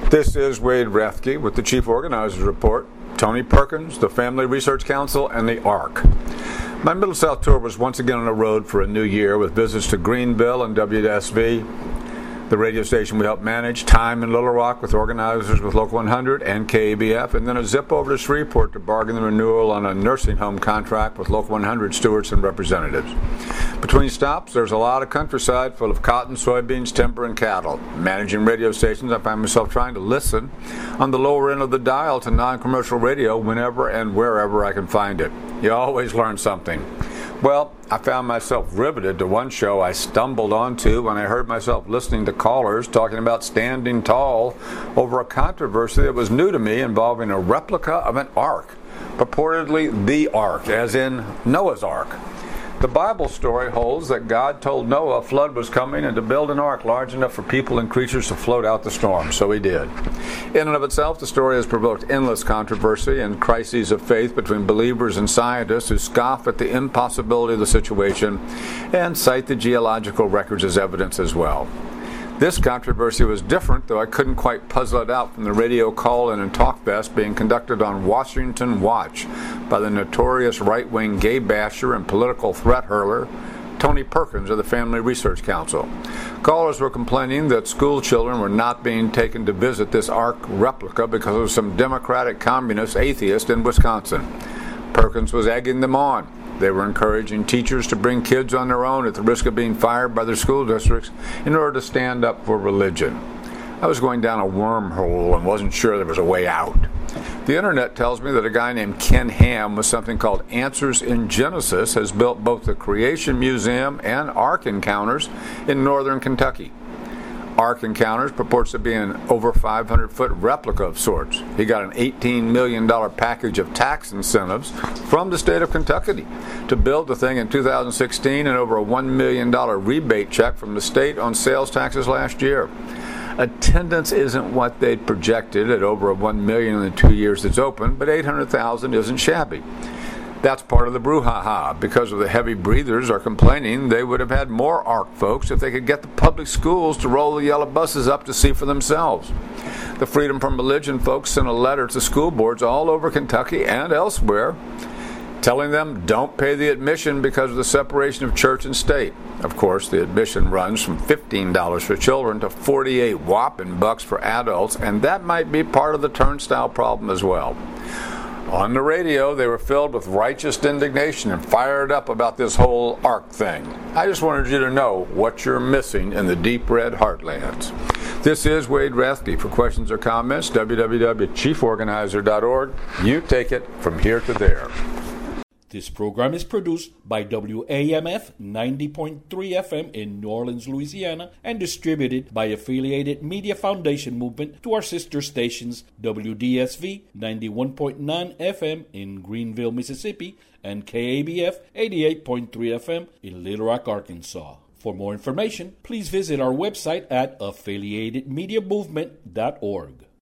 This is Wade Rathke with the Chief Organizers Report, Tony Perkins, the Family Research Council, and the ARC. My Middle South tour was once again on the road for a new year with visits to Greenville and WSV, the radio station we helped manage, time in Little Rock with organizers with Local 100 and KABF, and then a zip over to Shreveport to bargain the renewal on a nursing home contract with Local 100 stewards and representatives. Between stops, there's a lot of countryside full of cotton, soybeans, timber, and cattle. Managing radio stations, I find myself trying to listen on the lower end of the dial to non-commercial radio whenever and wherever I can find it. You always learn something. Well, I found myself riveted to one show I stumbled onto when I heard myself listening to callers talking about standing tall over a controversy that was new to me involving a replica of an ark, purportedly the ark, as in Noah's Ark. The Bible story holds that God told Noah a flood was coming and to build an ark large enough for people and creatures to float out the storm, so he did. In and of itself, the story has provoked endless controversy and crises of faith between believers and scientists who scoff at the impossibility of the situation and cite the geological records as evidence as well. This controversy was different, though I couldn't quite puzzle it out from the radio call-in and talk fest being conducted on Washington Watch by the notorious right-wing gay basher and political threat hurler, Tony Perkins of the Family Research Council. Callers were complaining that school children were not being taken to visit this Ark replica because of some Democratic communist atheist in Wisconsin. Perkins was egging them on. They were encouraging teachers to bring kids on their own at the risk of being fired by their school districts in order to stand up for religion. I was going down a wormhole and wasn't sure there was a way out. The internet tells me that a guy named Ken Ham with something called Answers in Genesis has built both the Creation Museum and Ark Encounters in northern Kentucky. Ark Encounters purports to be an over 500-foot replica of sorts. He got an $18 million package of tax incentives from the state of Kentucky to build the thing in 2016 and over a $1 million rebate check from the state on sales taxes last year. Attendance isn't what they'd projected at over $1 million in the 2 years it's open, but $800,000 isn't shabby. That's part of the brouhaha. Because of the heavy breathers are complaining they would have had more ARK folks if they could get the public schools to roll the yellow buses up to see for themselves. The Freedom from Religion folks sent a letter to school boards all over Kentucky and elsewhere telling them don't pay the admission because of the separation of church and state. Of course, the admission runs from $15 for children to $48 whopping bucks for adults, and that might be part of the turnstile problem as well. On the radio, they were filled with righteous indignation and fired up about this whole Ark thing. I just wanted you to know what you're missing in the deep red heartlands. This is Wade Rathke. For questions or comments, www.chieforganizer.org. You take it from here to there. This program is produced by WAMF 90.3 FM in New Orleans, Louisiana, and distributed by Affiliated Media Foundation Movement to our sister stations WDSV 91.9 FM in Greenville, Mississippi, and KABF 88.3 FM in Little Rock, Arkansas. For more information, please visit our website at affiliatedmediamovement.org.